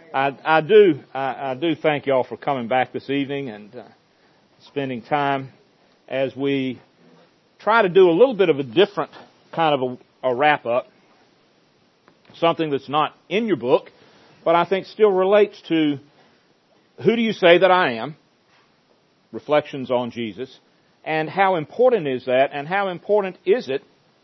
I do thank y'all for coming back this evening and spending time as we try to do a little bit of a different kind of a wrap-up, something that's not in your book, but I think still relates to who do you say that I am, reflections on Jesus, and how important is that, and how important is it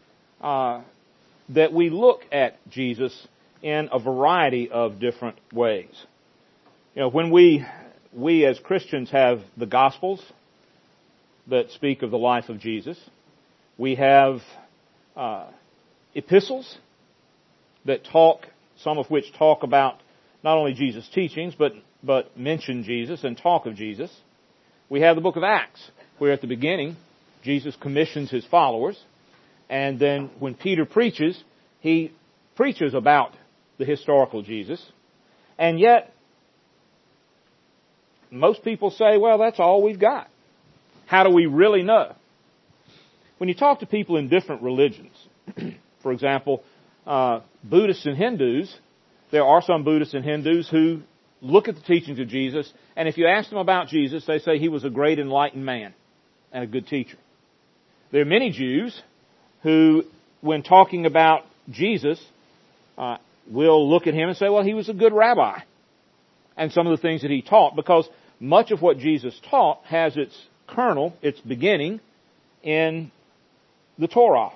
that we look at Jesus in a variety of different ways. You know, when we as Christians have the Gospels that speak of the life of Jesus, we have epistles that talk, some of which talk about not only Jesus' teachings, but mention Jesus and talk of Jesus. We have the book of Acts, where at the beginning, Jesus commissions his followers, and then when Peter preaches, he preaches about the historical Jesus. And yet, most people say, well, that's all we've got. How do we really know? When you talk to people in different religions, for example, Buddhists and Hindus, there are some Buddhists and Hindus who look at the teachings of Jesus, and if you ask them about Jesus, they say he was a great enlightened man and a good teacher. There are many Jews who, when talking about Jesus, will look at him and say, well, he was a good rabbi. And some of the things that he taught, because much of what Jesus taught has its kernel, its beginning, in the Torah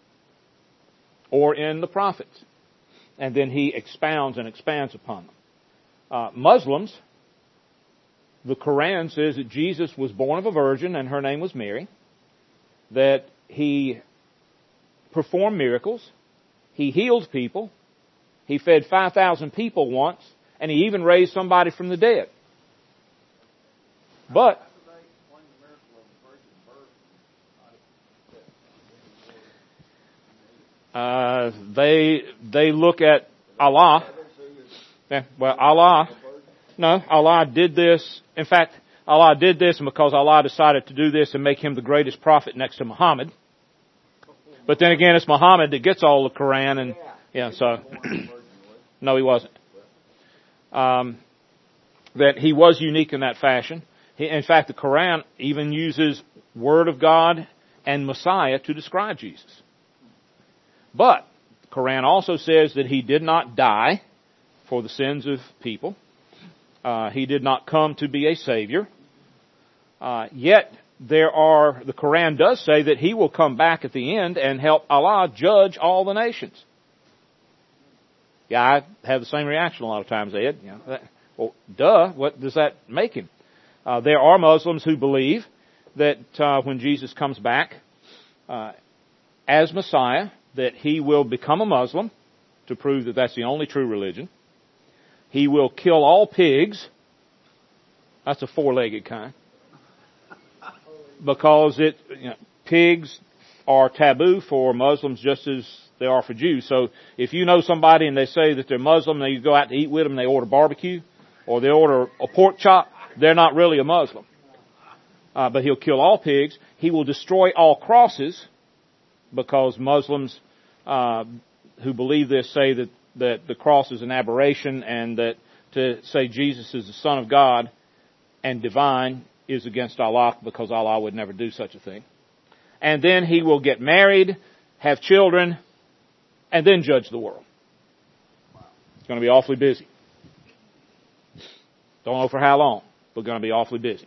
or in the prophets. And then he expounds and expands upon them. Muslims, the Quran says that Jesus was born of a virgin and her name was Mary, that he performed miracles, he healed people, he fed 5,000 people once, and he even raised somebody from the dead. But they look at Allah. Yeah, well, Allah did this. In fact, Allah did this, and because Allah decided to do this and make him the greatest prophet next to Muhammad. But then again, it's Muhammad that gets all the Quran, and yeah, so no, he wasn't. That he was unique in that fashion. In fact, the Quran even uses Word of God and Messiah to describe Jesus. But the Quran also says that he did not die for the sins of people. He did not come to be a savior. Yet the Quran does say that he will come back at the end and help Allah judge all the nations. Yeah, I have the same reaction a lot of times, Ed. You know, well, duh, what does that make him? There are Muslims who believe that when Jesus comes back as Messiah, that he will become a Muslim to prove that that's the only true religion. He will kill all pigs. That's a four-legged kind. Because pigs are taboo for Muslims just as they are for Jews. So if you know somebody and they say that they're Muslim, and you go out to eat with them and they order barbecue, or they order a pork chop, they're not really a Muslim. But he'll kill all pigs. He will destroy all crosses, because Muslims who believe this say that the cross is an aberration, and that to say Jesus is the Son of God and divine is against Allah, because Allah would never do such a thing. And then he will get married, have children, and then judge the world. It's going to be awfully busy. Don't know for how long, but going to be awfully busy.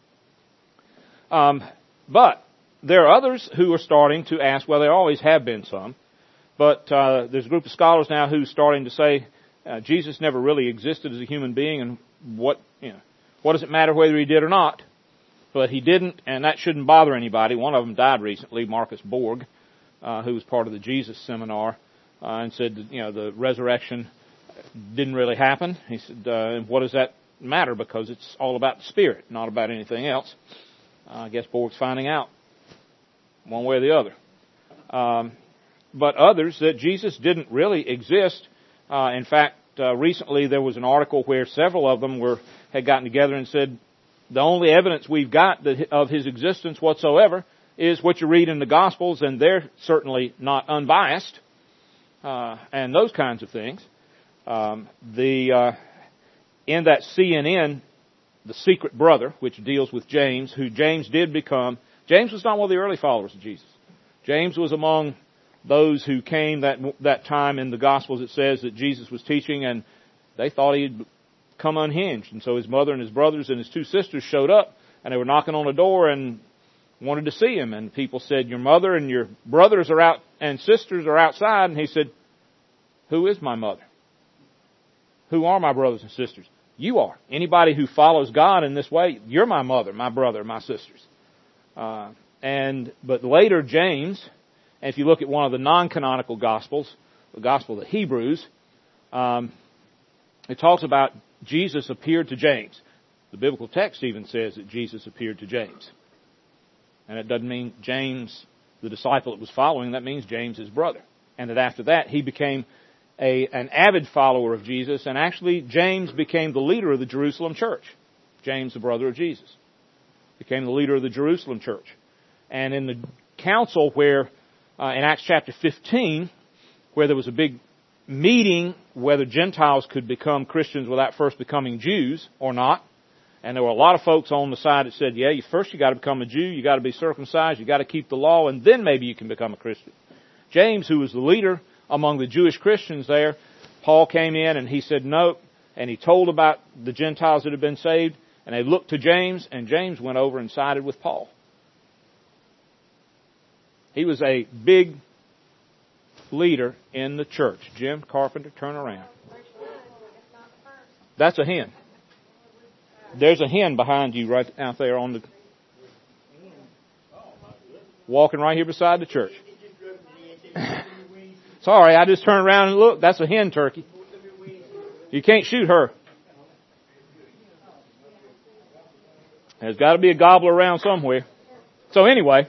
But there are others who are starting to ask, well, there always have been some, but there's a group of scholars now who's starting to say Jesus never really existed as a human being, and what does it matter whether he did or not? But he didn't, and that shouldn't bother anybody. One of them died recently, Marcus Borg, who was part of the Jesus seminar, and said that, the resurrection didn't really happen. He said, what does that matter? Because it's all about the Spirit, not about anything else. I guess Borg's finding out one way or the other. But others, that Jesus didn't really exist. In fact, recently there was an article where several of them had gotten together and said, the only evidence we've got of his existence whatsoever is what you read in the Gospels, and they're certainly not unbiased, and those kinds of things. in that CNN, the secret brother, which deals with James, who James did become. James was not one of the early followers of Jesus. James was among those who came that time in the Gospels. It says that Jesus was teaching, and they thought he'd come unhinged. And so his mother and his brothers and his two sisters showed up, and they were knocking on the door and wanted to see him. And people said, "Your mother and your brothers are out and sisters are outside." And he said, "Who is my mother? Who are my brothers and sisters? You are. Anybody who follows God in this way, you're my mother, my brother, my sisters." But later James, and if you look at one of the non-canonical Gospels, the Gospel of the Hebrews, it talks about Jesus appeared to James. The biblical text even says that Jesus appeared to James. And it doesn't mean James, the disciple that was following, that means James, his brother. And that after that, he became an avid follower of Jesus, and actually James became the leader of the Jerusalem church. James, the brother of Jesus, became the leader of the Jerusalem church. And in the council where, in Acts chapter 15, where there was a big meeting whether Gentiles could become Christians without first becoming Jews or not, and there were a lot of folks on the side that said, yeah, first you got to become a Jew, you got to be circumcised, you got to keep the law, and then maybe you can become a Christian. James, who was the leader among the Jewish Christians there, Paul came in and he said no, and he told about the Gentiles that had been saved, and they looked to James, and James went over and sided with Paul. He was a big leader in the church. Jim Carpenter, turn around. That's a hen. There's a hen behind you right out there on the, walking right here beside the church. Sorry, I just turned around and looked. That's a hen turkey. You can't shoot her. There's got to be a gobbler around somewhere. So anyway,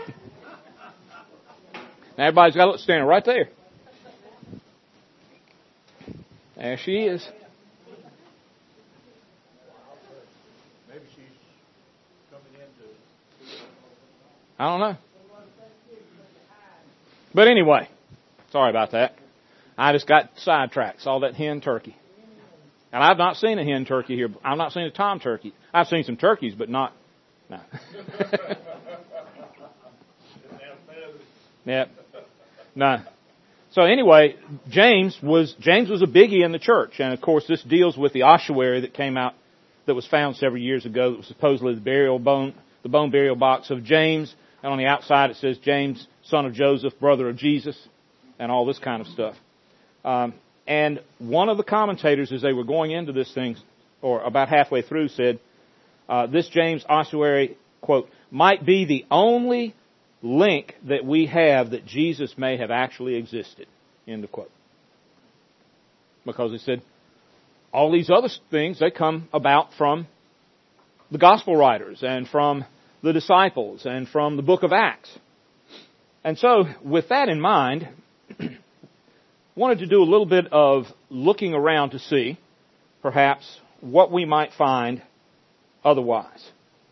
now everybody's got to look, standing right there. There she is. Maybe she's coming into. I don't know. But anyway, sorry about that. I just got sidetracked. Saw that hen turkey. And I've not seen a hen turkey here. I've not seen a tom turkey. I've seen some turkeys, but not. No. Yeah. No. So anyway, James was a biggie in the church, and of course this deals with the ossuary that came out, that was found several years ago. That was supposedly the bone burial box of James, and on the outside it says James, son of Joseph, brother of Jesus, and all this kind of stuff. And one of the commentators, as they were going into this thing, or about halfway through, said this James ossuary, quote, might be the only link that we have that Jesus may have actually existed, end of quote. Because he said all these other things, they come about from the gospel writers and from the disciples and from the book of Acts. And so with that in mind, wanted to do a little bit of looking around to see perhaps what we might find otherwise.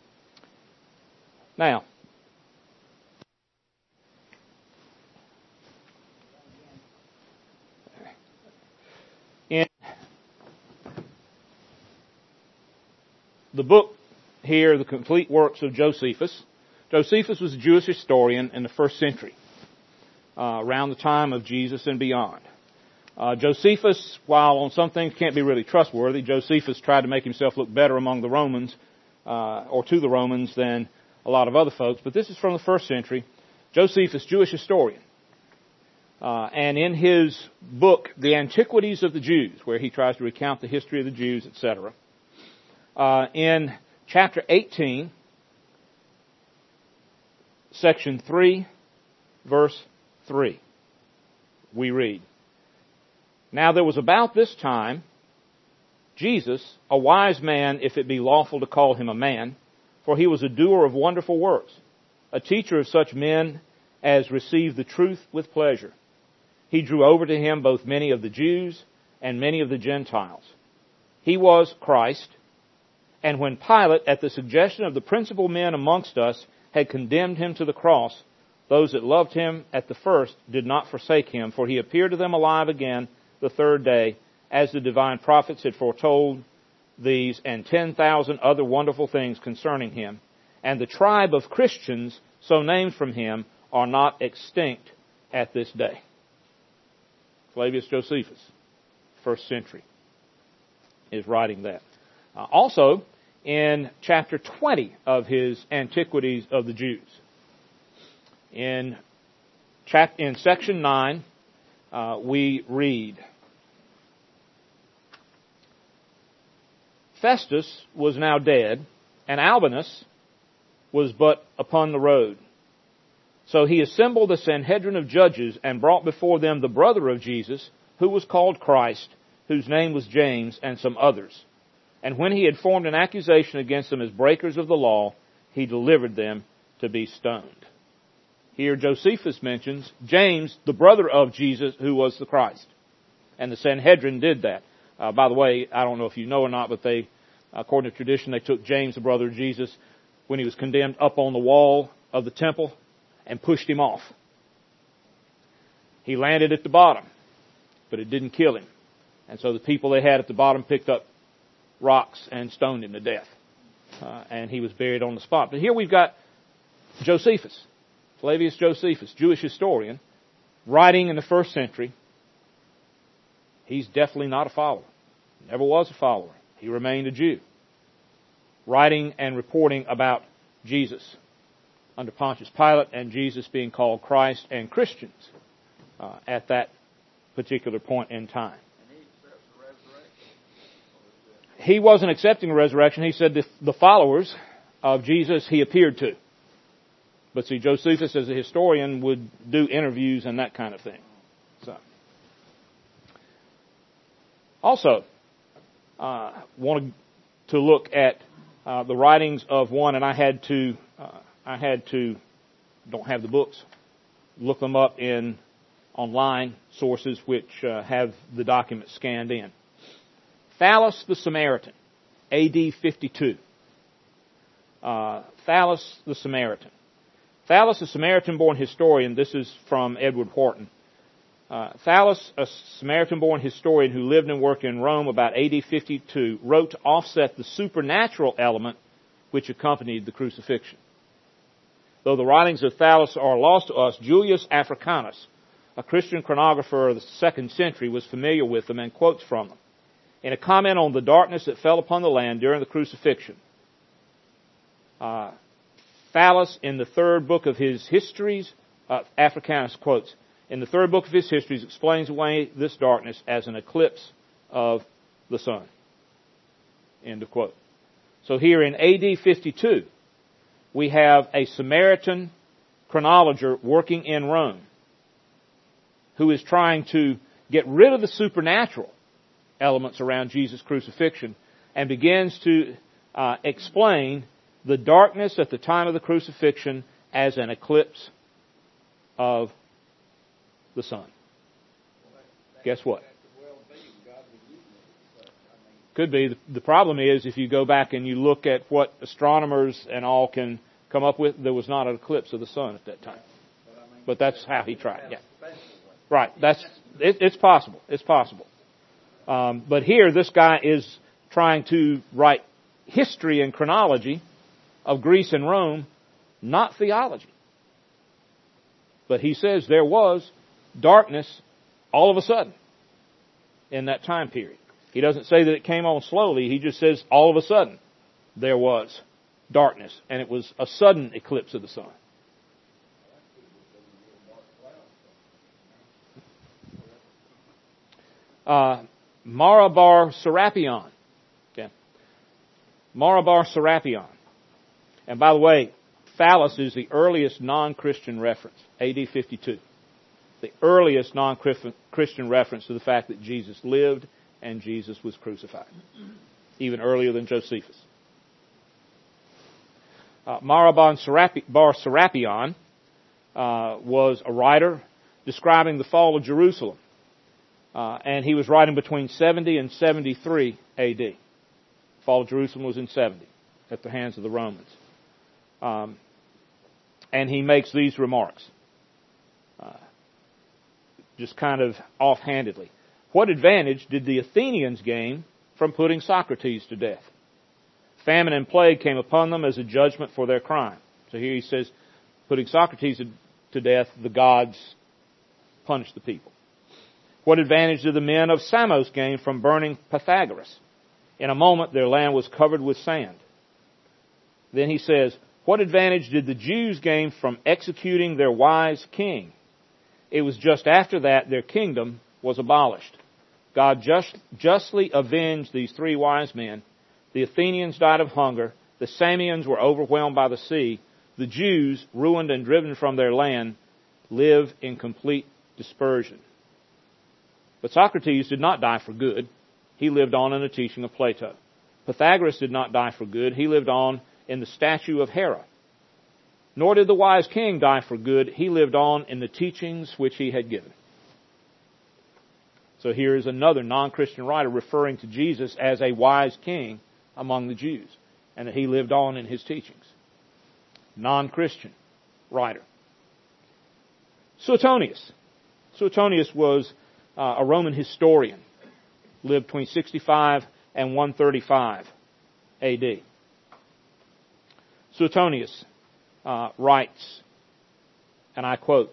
Now, in the book here, The Complete Works of Josephus, Josephus was a Jewish historian in the first century, around the time of Jesus and beyond. Josephus, while on some things can't be really trustworthy, Josephus tried to make himself look better among the Romans, or to the Romans, than a lot of other folks. But this is from the first century. Josephus, Jewish historian. And in his book, The Antiquities of the Jews, where he tries to recount the history of the Jews, etc., in chapter 18, section 3, verse 3, we read, Now there was about this time Jesus, a wise man, if it be lawful to call him a man, for he was a doer of wonderful works, a teacher of such men as received the truth with pleasure. He drew over to him both many of the Jews and many of the Gentiles. He was Christ, and when Pilate, at the suggestion of the principal men amongst us, had condemned him to the cross, those that loved him at the first did not forsake him, for he appeared to them alive again the third day, as the divine prophets had foretold, these and 10,000 other wonderful things concerning him, and the tribe of Christians, so named from him, are not extinct at this day. Flavius Josephus, 1st century, is writing that. Also, in chapter 20 of his Antiquities of the Jews, in section 9, we read, Festus was now dead, and Albinus was but upon the road. So he assembled the Sanhedrin of judges and brought before them the brother of Jesus, who was called Christ, whose name was James, and some others. And when he had formed an accusation against them as breakers of the law, he delivered them to be stoned. Here Josephus mentions James, the brother of Jesus, who was the Christ. And the Sanhedrin did that. By the way, I don't know if you know or not, but they, according to tradition, they took James, the brother of Jesus, when he was condemned, up on the wall of the temple and pushed him off. He landed at the bottom, but it didn't kill him. And so the people they had at the bottom picked up rocks and stoned him to death. And he was buried on the spot. But here we've got Josephus, Flavius Josephus, Jewish historian, writing in the 1st century. He's definitely not a follower. Never was a follower. He remained a Jew. Writing and reporting about Jesus under Pontius Pilate and Jesus being called Christ and Christians at that particular point in time. He wasn't accepting the resurrection. He said the followers of Jesus he appeared to. But see, Josephus as a historian would do interviews and that kind of thing. So, also, wanted to look at the writings of one, and I had to, don't have the books, look them up in online sources which have the documents scanned in. Thallus the Samaritan, A.D. 52. Thallus the Samaritan. Thallus, a Samaritan-born historian, this is from Edward Wharton. Thallus, a Samaritan-born historian who lived and worked in Rome about A.D. 52, wrote to offset the supernatural element which accompanied the crucifixion. Though the writings of Thallus are lost to us, Julius Africanus, a Christian chronographer of the 2nd century, was familiar with them and quotes from them. In a comment on the darkness that fell upon the land during the crucifixion, Thallus, in the 3rd book of his histories, Africanus quotes, in the 3rd book of his histories, explains away this darkness as an eclipse of the sun. End of quote. So here in A.D. 52, we have a Samaritan chronologer working in Rome who is trying to get rid of the supernatural elements around Jesus' crucifixion and begins to explain the darkness at the time of the crucifixion as an eclipse of the sun. Guess what? Could be. The problem is if you go back and you look at what astronomers and all can come up with, there was not an eclipse of the sun at that time. But that's how he tried. Yeah. Right. It's possible. It's possible. But here this guy is trying to write history and chronology of Greece and Rome, not theology. But he says there was darkness all of a sudden in that time period. He doesn't say that it came on slowly. He just says all of a sudden there was darkness, and it was a sudden eclipse of the sun. Mara bar Serapion. Okay. Mara bar Serapion. And by the way, Thallus is the earliest non-Christian reference, A.D. 52. The earliest non-Christian reference to the fact that Jesus lived and Jesus was crucified. Even earlier than Josephus. Mara bar Serapion was a writer describing the fall of Jerusalem. And he was writing between 70 and 73 A.D. The fall of Jerusalem was in 70 at the hands of the Romans. And he makes these remarks, just kind of offhandedly. What advantage did the Athenians gain from putting Socrates to death. Famine and plague came upon them as a judgment for their crime. So here he says, putting Socrates to death, the gods punished the people. What advantage did the men of Samos gain from burning Pythagoras? In a moment, their land was covered with sand. Then he says, what advantage did the Jews gain from executing their wise king? It was just after that their kingdom was abolished. God justly avenged these three wise men. The Athenians died of hunger. The Samians were overwhelmed by the sea. The Jews, ruined and driven from their land, live in complete dispersion. But Socrates did not die for good. He lived on in the teaching of Plato. Pythagoras did not die for good. He lived on in the statue of Hera. Nor did the wise king die for good. He lived on in the teachings which he had given. So here is another non-Christian writer referring to Jesus as a wise king among the Jews, and that he lived on in his teachings. Non-Christian writer. Suetonius. Suetonius was a Roman historian. Lived between 65 and 135 A.D. Suetonius writes, and I quote,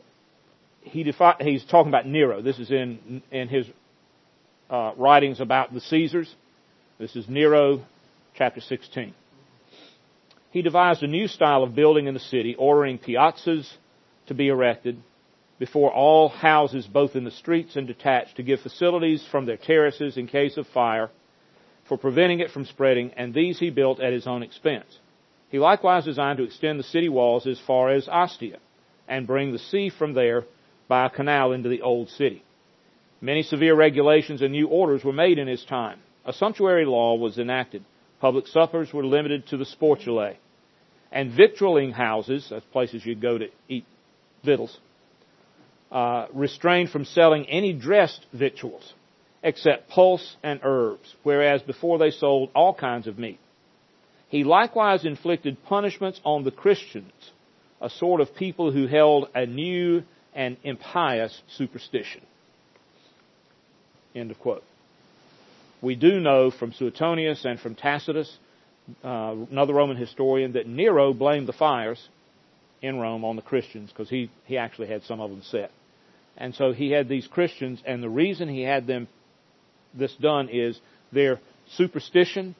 he's talking about Nero. This is in his writings about the Caesars. This is Nero, chapter 16. He devised a new style of building in the city, ordering piazzas to be erected before all houses, both in the streets and detached, to give facilities from their terraces in case of fire, for preventing it from spreading, and these he built at his own expense. He likewise designed to extend the city walls as far as Ostia, and bring the sea from there by a canal into the old city. Many severe regulations and new orders were made in his time. A sumptuary law was enacted. Public suppers were limited to the sportulae. And victualling houses, that's places you'd go to eat victuals, restrained from selling any dressed victuals, except pulse and herbs, whereas before they sold all kinds of meat. He likewise inflicted punishments on the Christians, a sort of people who held a new and impious superstition. End of quote. We do know from Suetonius and from Tacitus, another Roman historian, that Nero blamed the fires in Rome on the Christians because he actually had some of them set. And so he had these Christians, and the reason he had them this done is their superstition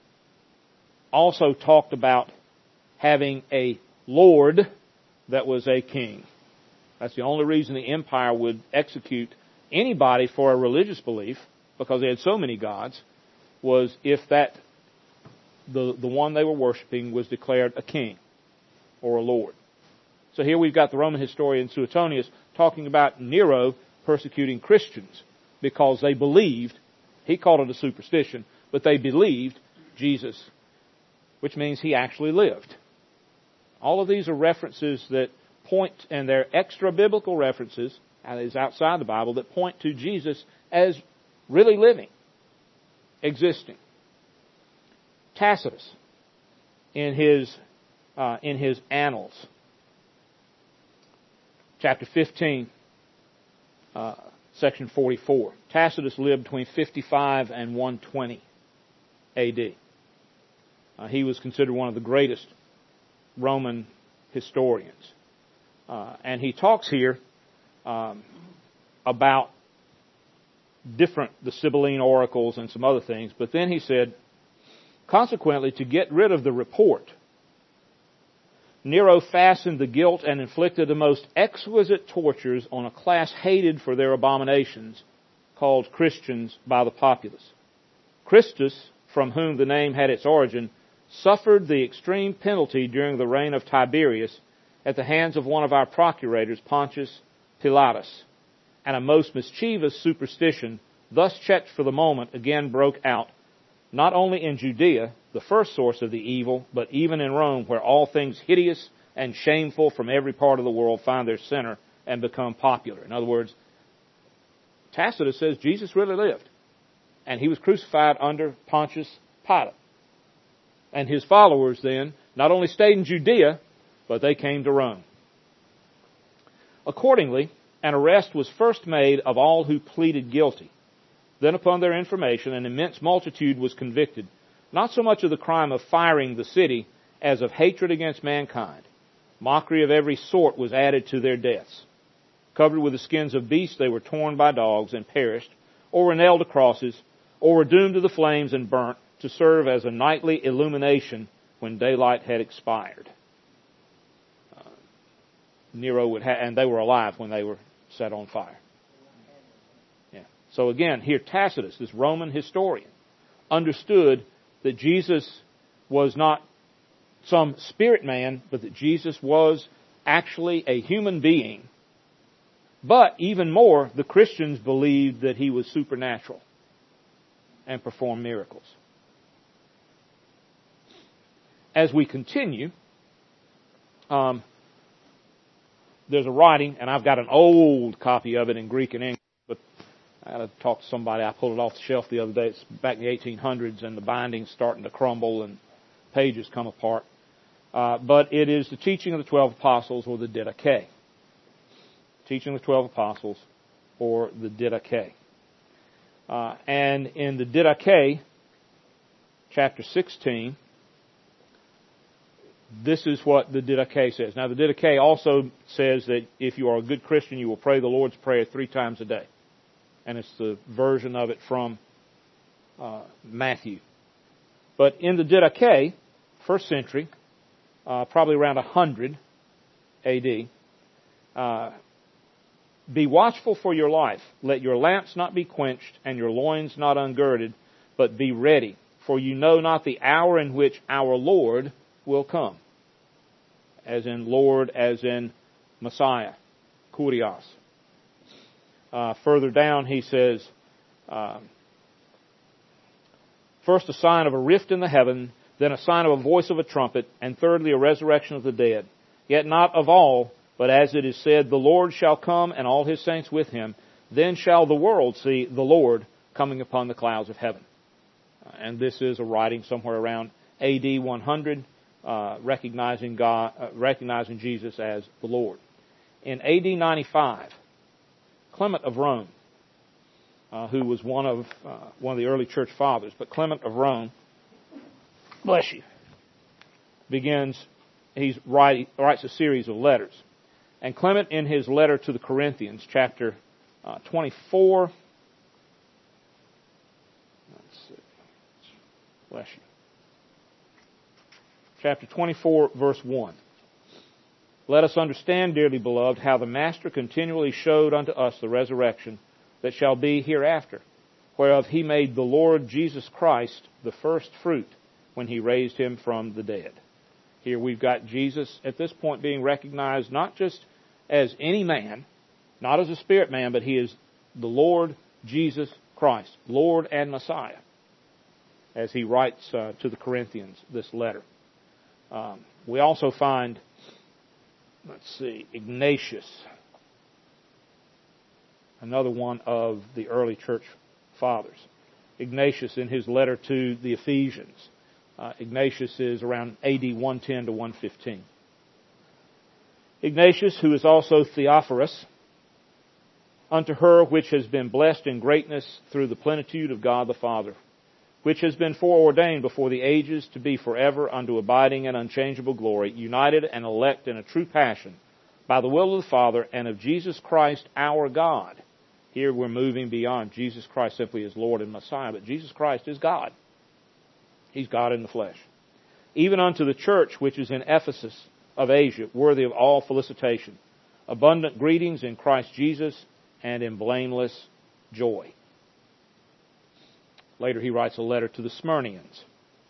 also talked about having a lord that was a king. That's the only reason the empire would execute anybody for a religious belief, because they had so many gods, was if that the one they were worshiping was declared a king or a lord. So here we've got the Roman historian Suetonius talking about Nero persecuting Christians because they believed, he called it a superstition, but they believed Jesus, which means he actually lived. All of these are references that point, and they're extra-biblical references, that is outside the Bible, that point to Jesus as really living, existing. Tacitus, in his Annals, chapter 15, section 44. Tacitus lived between 55 and 120 A.D. He was considered one of the greatest Roman historians. And he talks here about the Sibylline oracles and some other things. But then he said, consequently, to get rid of the report, Nero fastened the guilt and inflicted the most exquisite tortures on a class hated for their abominations, called Christians by the populace. Christus, from whom the name had its origin, suffered the extreme penalty during the reign of Tiberius at the hands of one of our procurators, Pontius Pilatus. And a most mischievous superstition, thus checked for the moment, again broke out, not only in Judea, the first source of the evil, but even in Rome, where all things hideous and shameful from every part of the world find their center and become popular. In other words, Tacitus says Jesus really lived, and he was crucified under Pontius Pilate. And his followers then not only stayed in Judea, but they came to Rome. Accordingly, an arrest was first made of all who pleaded guilty. Then upon their information, an immense multitude was convicted, not so much of the crime of firing the city as of hatred against mankind. Mockery of every sort was added to their deaths. Covered with the skins of beasts, they were torn by dogs and perished, or were nailed to crosses, or were doomed to the flames and burnt to serve as a nightly illumination when daylight had expired. Nero would and they were alive when they were set on fire. Yeah. So again, here Tacitus, this Roman historian, understood that Jesus was not some spirit man, but that Jesus was actually a human being. But even more, the Christians believed that he was supernatural and performed miracles. As we continue, there's a writing, and I've got an old copy of it in Greek and English, but I had to talk to somebody. I pulled it off the shelf the other day. It's back in the 1800s, and the binding's starting to crumble and pages come apart. But it is the teaching of the 12 apostles, or the Didache. Teaching of the 12 apostles, or the Didache. And in the Didache, chapter 16, this is what the Didache says. Now, the Didache also says that if you are a good Christian, you will pray the Lord's Prayer 3 times a day. And it's the version of it from Matthew. But in the Didache, first century, probably around 100 A.D., be watchful for your life. Let your lamps not be quenched and your loins not ungirded, but be ready. For you know not the hour in which our Lord will come. As in Lord, as in Messiah, Kurios. Further down he says, first a sign of a rift in the heaven, then a sign of a voice of a trumpet, and thirdly a resurrection of the dead. Yet not of all, but as it is said, the Lord shall come and all his saints with him. Then shall the world see the Lord coming upon the clouds of heaven. And this is a writing somewhere around A.D. 100, recognizing Jesus as the Lord. In A.D. 95, Clement of Rome, who was one of the early church fathers, but Clement of Rome, bless you, writes a series of letters. And Clement, in his letter to the Corinthians, chapter 24, let's see, bless you. Chapter 24, verse 1. Let us understand, dearly beloved, how the Master continually showed unto us the resurrection that shall be hereafter, whereof he made the Lord Jesus Christ the first fruit when he raised him from the dead. Here we've got Jesus at this point being recognized not just as any man, not as a spirit man, but he is the Lord Jesus Christ, Lord and Messiah, as he writes to the Corinthians this letter. We also find, Ignatius, another one of the early church fathers. Ignatius, in his letter to the Ephesians, Ignatius is around A.D. 110 to 115. Ignatius, who is also Theophorus, unto her which has been blessed in greatness through the plenitude of God the Father, which has been foreordained before the ages to be forever unto abiding and unchangeable glory, united and elect in a true passion, by the will of the Father and of Jesus Christ our God. Here we're moving beyond Jesus Christ simply as Lord and Messiah, but Jesus Christ is God. He's God in the flesh. Even unto the church which is in Ephesus of Asia, worthy of all felicitation. Abundant greetings in Christ Jesus and in blameless joy. Later he writes a letter to the Smyrnians.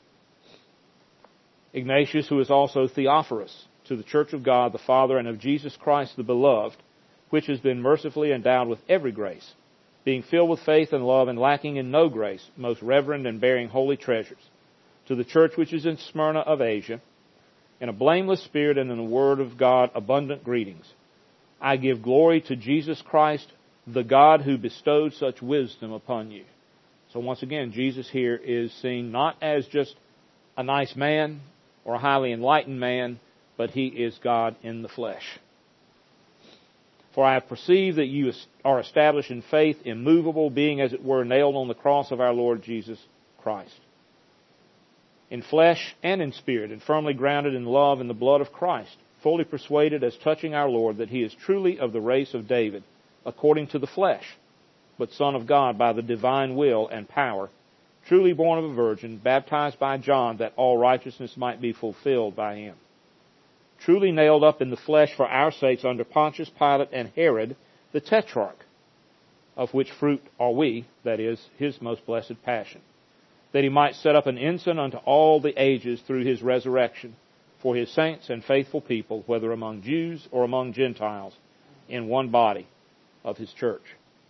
Ignatius, who is also Theophorus, to the church of God the Father and of Jesus Christ the beloved, which has been mercifully endowed with every grace, being filled with faith and love and lacking in no grace, most reverend and bearing holy treasures. To the church which is in Smyrna of Asia, in a blameless spirit and in the word of God, abundant greetings. I give glory to Jesus Christ, the God who bestowed such wisdom upon you. So once again, Jesus here is seen not as just a nice man or a highly enlightened man, but he is God in the flesh. For I have perceived that you are established in faith, immovable, being as it were nailed on the cross of our Lord Jesus Christ. In flesh and in spirit, and firmly grounded in love and the blood of Christ, fully persuaded as touching our Lord that He is truly of the race of David, according to the flesh, but Son of God by the divine will and power, truly born of a virgin, baptized by John, that all righteousness might be fulfilled by Him. Truly nailed up in the flesh for our sakes under Pontius Pilate and Herod, the Tetrarch, of which fruit are we, that is, His most blessed passion, that He might set up an ensign unto all the ages through His resurrection, for His saints and faithful people, whether among Jews or among Gentiles, in one body of His church.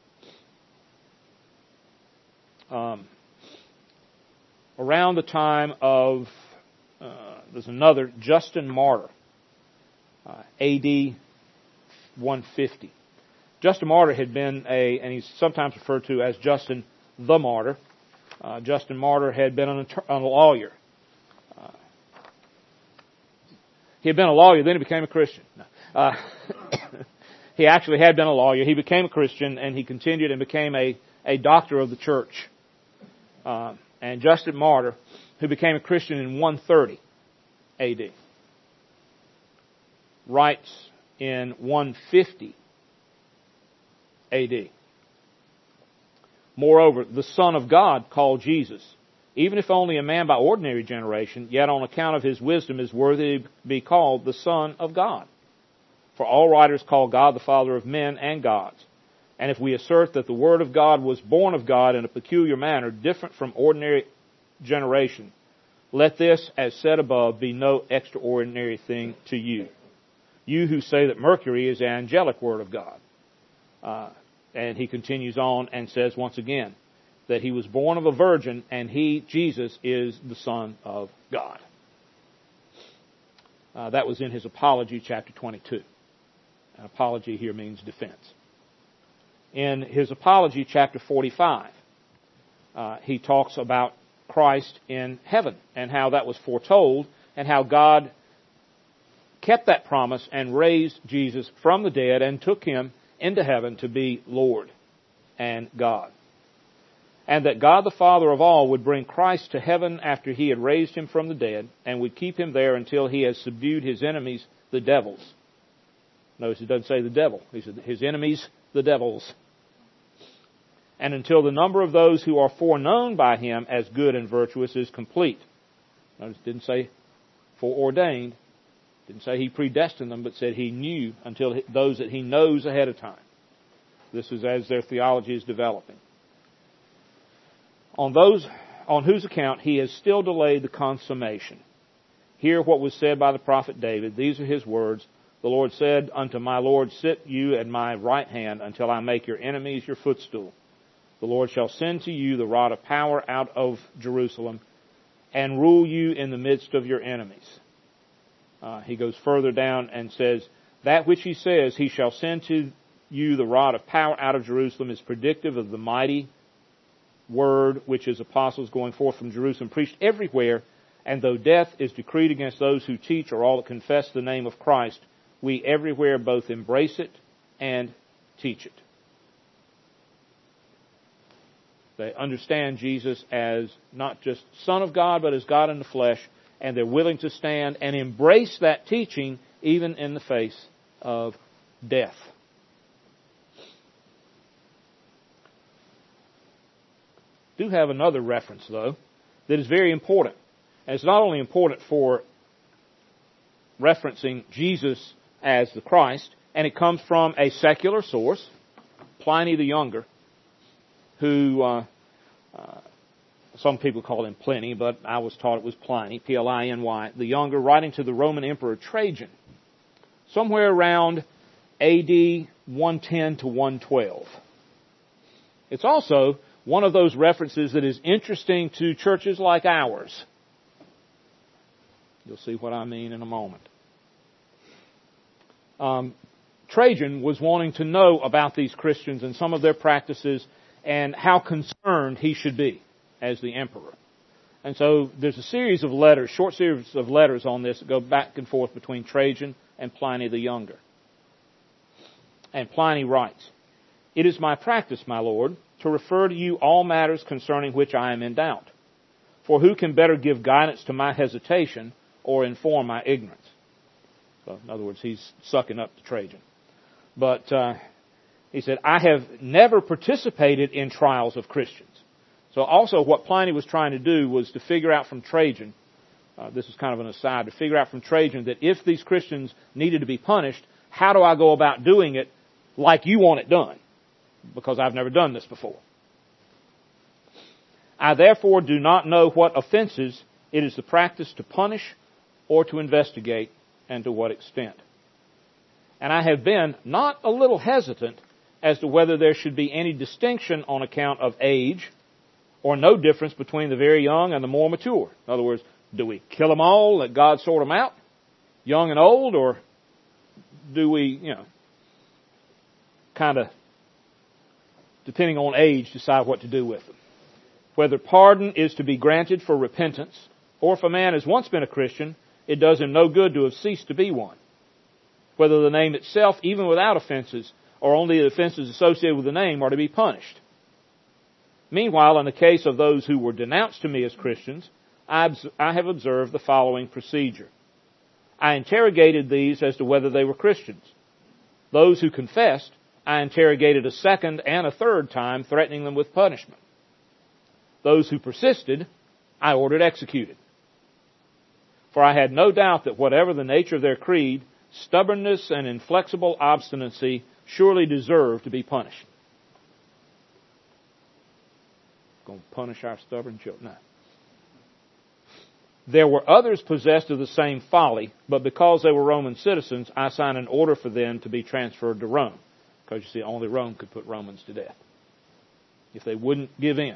Around the time of, there's another, Justin Martyr, A.D. 150. Justin Martyr had been and he's sometimes referred to as Justin the Martyr. Justin Martyr had been a lawyer. He had been a lawyer, then he became a Christian. He actually had been a lawyer. He became a Christian, and he continued and became a doctor of the church. And Justin Martyr, who became a Christian in 130 A.D., writes in 150 A.D. Moreover, the Son of God, called Jesus, even if only a man by ordinary generation, yet on account of His wisdom is worthy to be called the Son of God. For all writers call God the Father of men and gods. And if we assert that the Word of God was born of God in a peculiar manner, different from ordinary generation, let this, as said above, be no extraordinary thing to you. You who say that Mercury is the angelic Word of God. And he continues on and says once again that He was born of a virgin, and He, Jesus, is the Son of God. That was in his Apology, chapter 22. An apology here means defense. In his Apology, chapter 45, he talks about Christ in heaven and how that was foretold and how God kept that promise and raised Jesus from the dead and took Him into heaven to be Lord and God. And that God the Father of all would bring Christ to heaven after He had raised Him from the dead and would keep Him there until He has subdued His enemies, the devils. Notice it doesn't say the devil. He said His enemies, the devils. And until the number of those who are foreknown by Him as good and virtuous is complete. Notice it didn't say foreordained. Didn't say He predestined them, but said He knew until those that He knows ahead of time. This is as their theology is developing. On those on whose account He has still delayed the consummation. Hear what was said by the prophet David. These are his words. The Lord said unto my Lord, sit you at my right hand until I make your enemies your footstool. The Lord shall send to you the rod of power out of Jerusalem and rule you in the midst of your enemies. He goes further down and says, that which He says, He shall send to you the rod of power out of Jerusalem is predictive of the mighty word which His apostles going forth from Jerusalem preached everywhere. And though death is decreed against those who teach or all that confess the name of Christ, we everywhere both embrace it and teach it. They understand Jesus as not just Son of God, but as God in the flesh, and they're willing to stand and embrace that teaching even in the face of death. I do have another reference, though, that is very important. And it's not only important for referencing Jesus as the Christ, and it comes from a secular source, Pliny the Younger, who some people call him Pliny, but I was taught it was Pliny, Pliny, the Younger, writing to the Roman Emperor Trajan, somewhere around AD 110 to 112. It's also one of those references that is interesting to churches like ours. You'll see what I mean in a moment. Trajan was wanting to know about these Christians and some of their practices and how concerned he should be as the emperor. And so there's a series of letters, short series of letters on this that go back and forth between Trajan and Pliny the Younger. And Pliny writes, "It is my practice, my lord, to refer to you all matters concerning which I am in doubt. For who can better give guidance to my hesitation or inform my ignorance?" So, in other words, he's sucking up to Trajan. But he said, "I have never participated in trials of Christians." So also what Pliny was trying to do was to figure out from Trajan, this is kind of an aside, to figure out from Trajan that if these Christians needed to be punished, how do I go about doing it like you want it done? Because I've never done this before. "I therefore do not know what offenses it is the practice to punish or to investigate, and to what extent. And I have been not a little hesitant as to whether there should be any distinction on account of age, or no difference between the very young and the more mature." In other words, do we kill them all, let God sort them out, young and old, or do we, kind of, depending on age, decide what to do with them? "Whether pardon is to be granted for repentance, or if a man has once been a Christian, it does him no good to have ceased to be one. Whether the name itself, even without offenses, or only the offenses associated with the name, are to be punished. Meanwhile, in the case of those who were denounced to me as Christians, I have observed the following procedure. I interrogated these as to whether they were Christians. Those who confessed, I interrogated a second and a third time, threatening them with punishment. Those who persisted, I ordered executed. For I had no doubt that whatever the nature of their creed, stubbornness and inflexible obstinacy surely deserved to be punished." Going to punish our stubborn children? No. "There were others possessed of the same folly, but because they were Roman citizens, I signed an order for them to be transferred to Rome." Because you see, only Rome could put Romans to death if they wouldn't give in.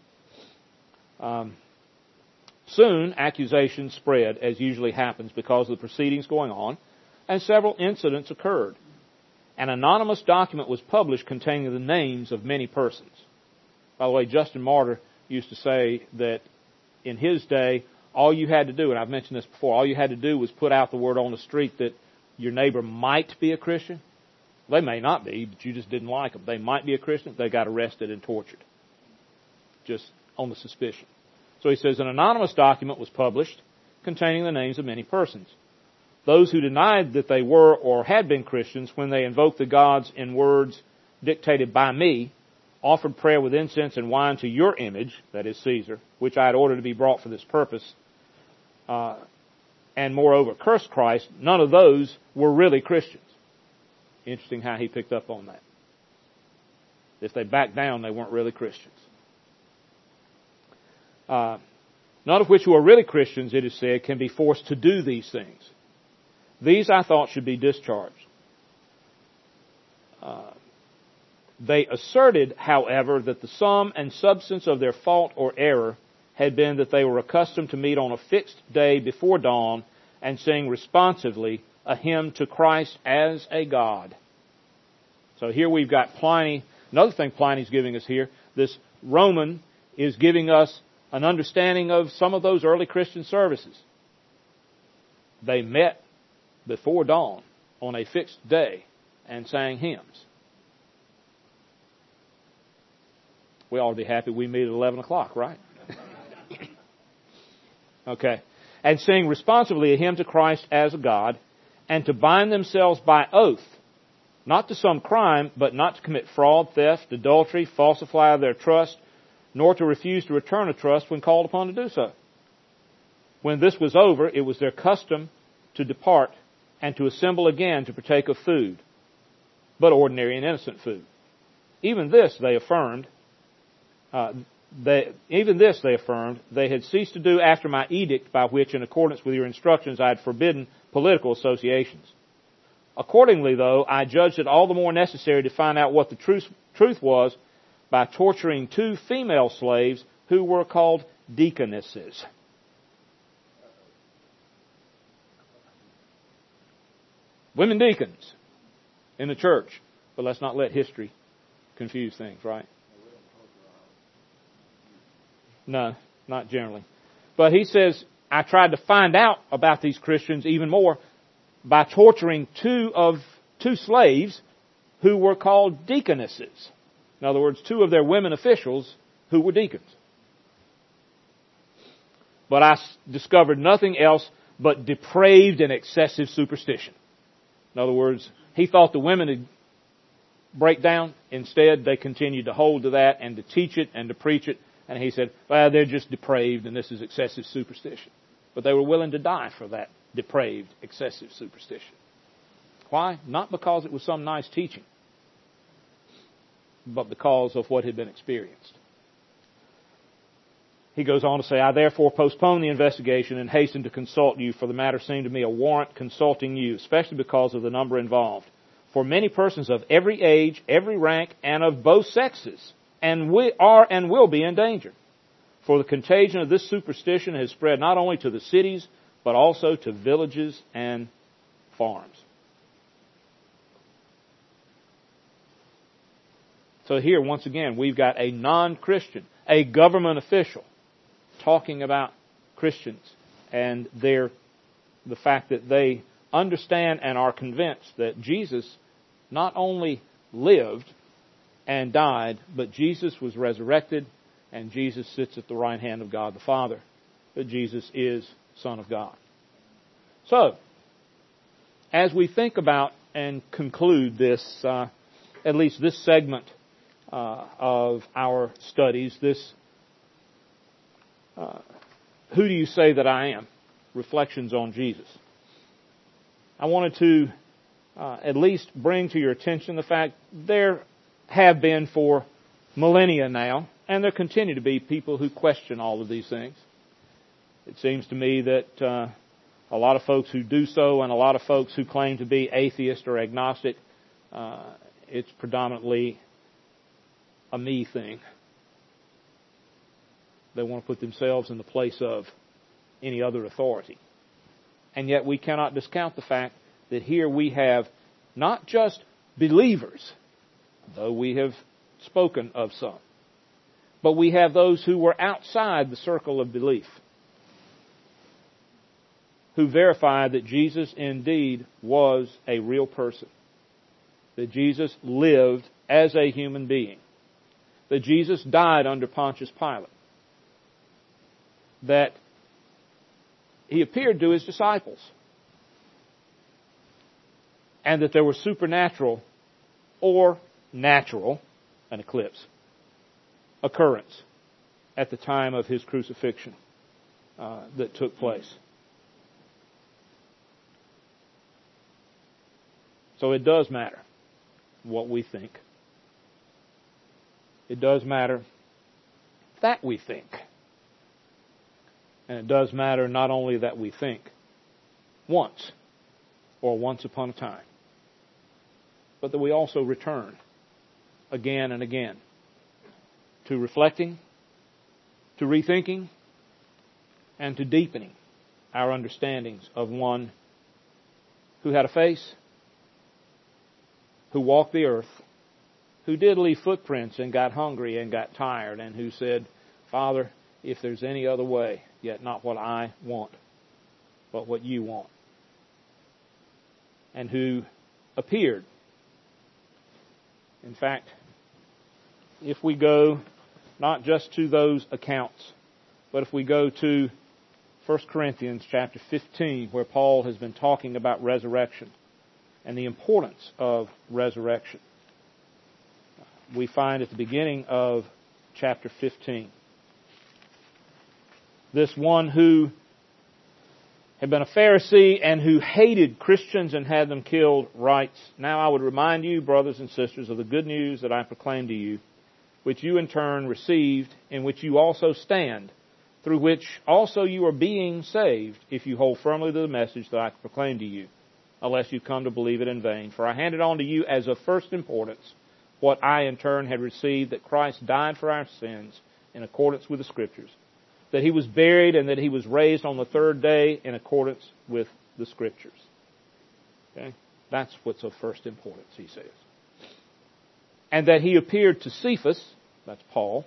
Soon, accusations spread, as usually happens because of the proceedings going on, and several incidents occurred. An anonymous document was published containing the names of many persons. By the way, Justin Martyr used to say that in his day, all you had to do, and I've mentioned this before, all you had to do was put out the word on the street that your neighbor might be a Christian. They may not be, but you just didn't like them. They might be a Christian. They got arrested and tortured, just on the suspicion. So he says, an anonymous document was published containing the names of many persons. Those who denied that they were or had been Christians, when they invoked the gods in words dictated by me, offered prayer with incense and wine to your image, that is Caesar, which I had ordered to be brought for this purpose, and moreover cursed Christ, none of those were really Christians. Interesting how he picked up on that. If they backed down, they weren't really Christians. None of which who are really Christians, it is said, can be forced to do these things. These I thought should be discharged. They asserted, however, that the sum and substance of their fault or error had been that they were accustomed to meet on a fixed day before dawn and sing responsively a hymn to Christ as a God. So here we've got Pliny. Another thing Pliny's giving us here, this Roman is giving us an understanding of some of those early Christian services. They met before dawn on a fixed day and sang hymns. We ought to be happy we meet at 11 o'clock, right? Okay. And sing responsibly a hymn to Christ as a God, and to bind themselves by oath, not to some crime, but not to commit fraud, theft, adultery, falsify their trust, nor to refuse to return a trust when called upon to do so. When this was over, it was their custom to depart and to assemble again to partake of food, but ordinary and innocent food. Even this, they affirmed, they had ceased to do after my edict, by which, in accordance with your instructions, I had forbidden political associations. Accordingly, though, I judged it all the more necessary to find out what the truth was by torturing 2 female slaves who were called deaconesses. Women deacons in the church. But let's not let history confuse things, right? No, not generally. But he says, I tried to find out about these Christians even more by torturing two slaves who were called deaconesses. In other words, 2 of their women officials who were deacons. But I discovered nothing else but depraved and excessive superstition. In other words, he thought the women would break down. Instead, they continued to hold to that and to teach it and to preach it. And he said, well, they're just depraved and this is excessive superstition. But they were willing to die for that depraved, excessive superstition. Why? Not because it was some nice teaching, but because of what had been experienced. He goes on to say, I therefore postpone the investigation and hasten to consult you, for the matter seemed to me a warrant consulting you, especially because of the number involved. For many persons of every age, every rank, and of both sexes, and we are and will be in danger. For the contagion of this superstition has spread not only to the cities, but also to villages and farms. So here, once again, we've got a non-Christian, a government official, talking about Christians and the fact that they understand and are convinced that Jesus not only lived and died, but Jesus was resurrected and Jesus sits at the right hand of God the Father, that Jesus is Son of God. So, as we think about and conclude this, at least this segment of our studies, this Who Do You Say That I Am? Reflections on Jesus. I wanted to at least bring to your attention the fact there have been for millennia now, and there continue to be people who question all of these things. It seems to me that a lot of folks who do so and a lot of folks who claim to be atheist or agnostic, it's predominantly a me thing. They want to put themselves in the place of any other authority. And yet we cannot discount the fact that here we have not just believers, though we have spoken of some, but we have those who were outside the circle of belief, who verified that Jesus indeed was a real person, that Jesus lived as a human being, that Jesus died under Pontius Pilate, that he appeared to his disciples, and that there was supernatural or natural, an eclipse, occurrence at the time of his crucifixion that took place. So it does matter what we think. It does matter that we think. And it does matter not only that we think once or once upon a time, but that we also return again and again to reflecting, to rethinking, and to deepening our understandings of one who had a face, who walked the earth, who did leave footprints and got hungry and got tired, and who said, Father, if there's any other way, yet not what I want, but what you want. And who appeared. In fact, if we go not just to those accounts, but if we go to 1 Corinthians chapter 15, where Paul has been talking about resurrection and the importance of resurrection, we find at the beginning of chapter 15, this one who had been a Pharisee and who hated Christians and had them killed writes, Now I would remind you, brothers and sisters, of the good news that I proclaimed to you, which you in turn received, in which you also stand, through which also you are being saved, if you hold firmly to the message that I proclaimed to you, unless you come to believe it in vain. For I handed on to you as of first importance what I in turn had received, that Christ died for our sins in accordance with the Scriptures, that he was buried and that he was raised on the third day in accordance with the Scriptures. Okay? That's what's of first importance, he says. And that he appeared to Cephas, that's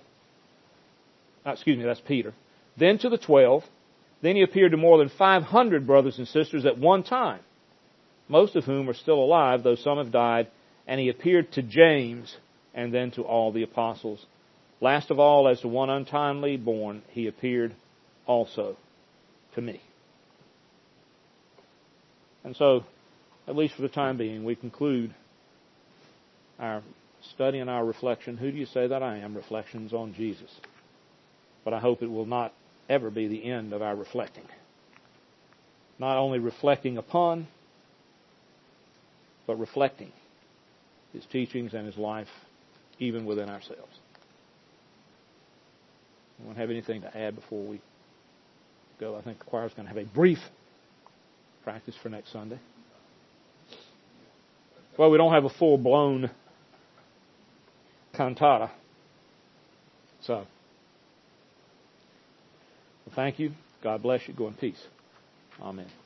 Peter, then to the 12, then he appeared to more than 500 brothers and sisters at one time, most of whom are still alive, though some have died. And He appeared to James and then to all the apostles. Last of all, as to one untimely born, He appeared also to me. And so, at least for the time being, we conclude our study and our reflection. Who do you say that I am? Reflections on Jesus. But I hope it will not ever be the end of our reflecting. Not only reflecting upon, but reflecting His teachings and His life, even within ourselves. Anyone have anything to add before we go? I think the choir is going to have a brief practice for next Sunday. Well, we don't have a full-blown cantata. So, well, thank you. God bless you. Go in peace. Amen.